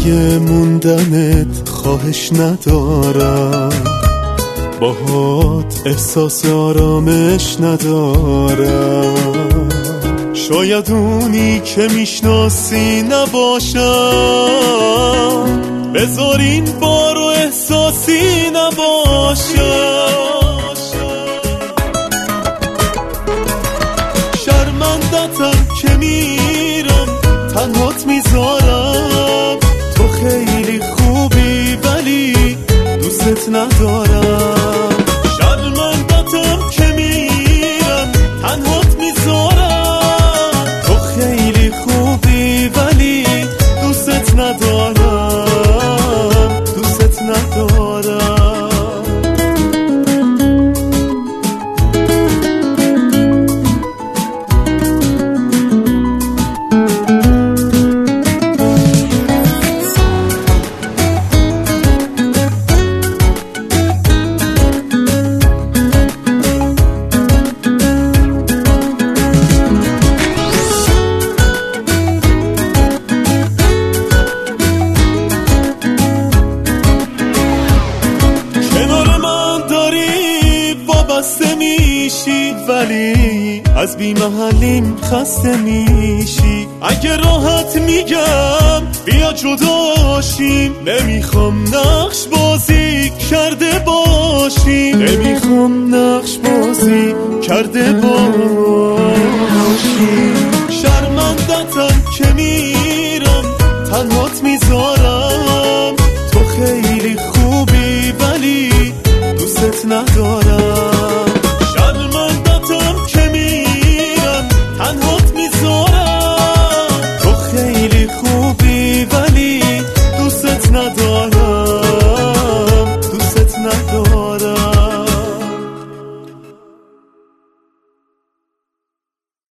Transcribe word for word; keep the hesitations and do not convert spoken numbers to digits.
دیگه موندنت خواهش ندارم، باهات احساس آرامش ندارم. شاید اونی که میشناسی نباشم، بذار این بارو احساسی نباشم. شرمندتم که میرم تنهات میذارم، تو خیلی خوبی ولی دوست ندارم. شرمندتم که میرم تنهات میذارم، تو خیلی خوبی ولی دوست ندارم، دوست ندارم. بسته میشی ولی از بی محلیم خسته میشی. اگه راحت میگم بیا جداشیم، نمیخوام نقش بازی کرده باشیم، نمیخوام نقش بازی کرده باشیم. شرمندتم که میرم تنهات میذارم، تو خیلی خوبی ولی دوست ندارم.